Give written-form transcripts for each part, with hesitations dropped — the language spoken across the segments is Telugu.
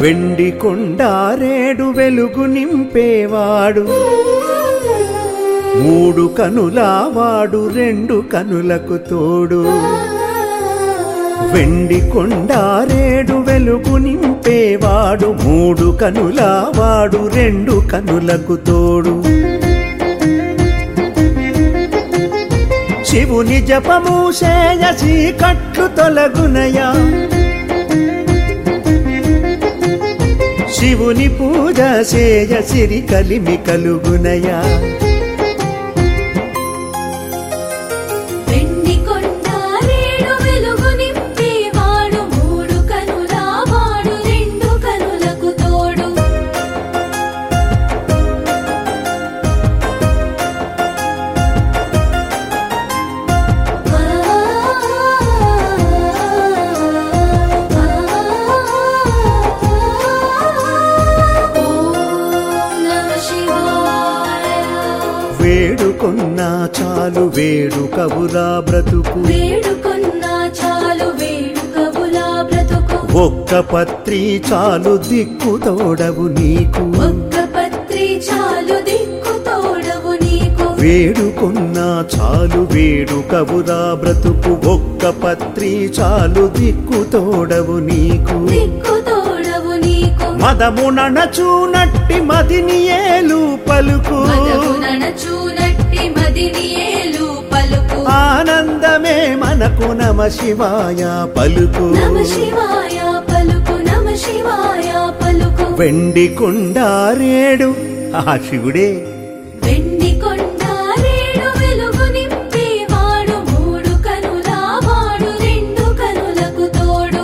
వెండి కొండారేడు వెలుగు నింపేవాడు మూడు కనులవాడు రెండు కనులకు తోడు వెండి కొండారేడు వెలుగు నింపేవాడు మూడు కనులవాడు రెండు కనులకు తోడు శివుని జపము చేయ చీకట్లు తొలగునయా శివుని పూజ చేయ సిరి కలిమి కలుగునయా వేడుకొన్నా చాలు వేడుకవులా బ్రతుకు వేడుకొన్నా చాలు వేడుకవులా బ్రతుకు ఒక్క పత్రి చాలు దిక్కు తోడవు నీకు ఒక్క పత్రి చాలు దిక్కు తోడవు నీకు వేడుకొన్నా చాలు వేడుకవులా బ్రతుకు ఒక్క పత్రి చాలు దిక్కు తోడవు నీకు దిక్కు తోడవు నీకు మదము నడచునట్టి మదిని ఏలు పలుకు ఆనందమే మనకు నమ శివాయ పలుకు నమ శివాయ పలుకు నమ శివాయ పలుకు వెండి కొండారేడు ఆ శివుడే వెండి కొండారేడు వెలుగు నింపేవాడు మూడు కనులవాడు రెండు కనులకు తోడు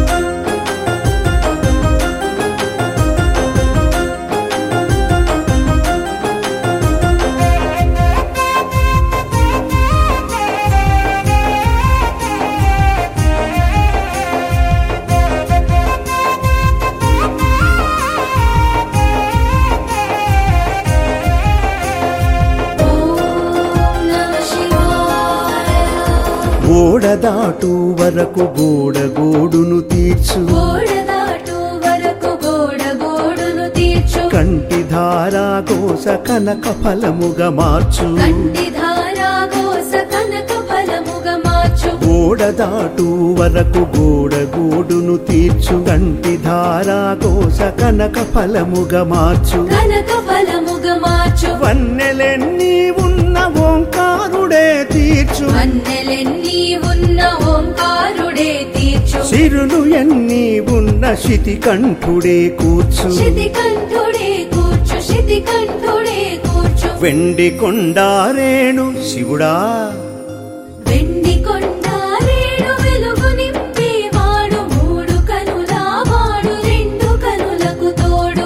ఓడదాటు వరకు గోడగోడును తీర్చు ఓడదాటు వరకు గోడగోడును తీర్చు కంటి ధారా కోస కనక ఫలముగా మార్చు కంటి ధారా కోస కనక ఫలముగా మార్చు ఓడదాటు వరకు గోడగోడును తీర్చు కంటి ధారా కోస కనక ఫలముగా మార్చు కనక ఫలముగా మార్చు వన్నెలెన్ని ఉన్న ఓంకారుడే తీర్చు వన్నెలెన్ని ఉన్న ఓంకారుడే తీర్చు సిరులు ఎన్ని ఉన్న శితికంఠుడే కూర్చు శితికంఠుడే కూర్చు శితికంఠుడే కూర్చు వెండి కొండారేణు శివుడా వెండి కొండారేడు వెలుగు నింపేవాడు మూడు కనులవాడు రెండు కనులకు తోడు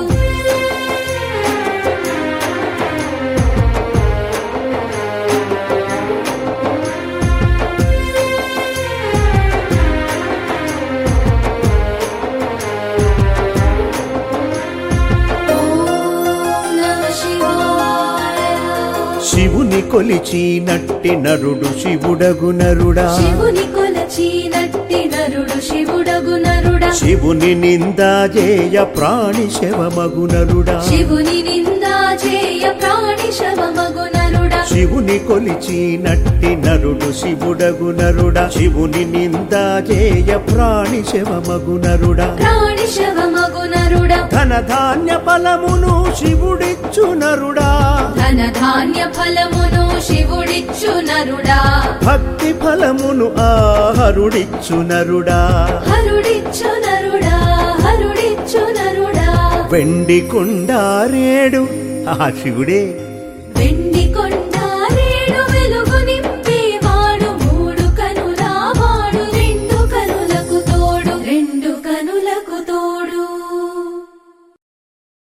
శివుని కొలిచినట్టి నరుడు శివుడగు నరుడా శివుని కొలచినట్టి నరుడు శివుడగు నరుడా శివుని నిందా జేయ ప్రాణి శవమగు నరుడా శివుని నిందా చేయ ప్రాణి శవమగు నరుడా శివుని కొలిచినట్టి నరుడు శివుడగు నరుడా శివుని నిందా జేయ ప్రాణి శవమగు నరుడా ప్రాణి శవమగు నరుడా ధన ధాన్య ఫలమును శివుడిచ్చు నరుడా ధన ధాన్య ఫలమును శివుడిచ్చు నరుడా భక్తి ఫలమును హరుడిచ్చు నరుడా హరుడిచ్చు నరుడా హరుడిచ్చు నరుడా వెండి కొండారేడు ఆ శివుడే వెండి కొండ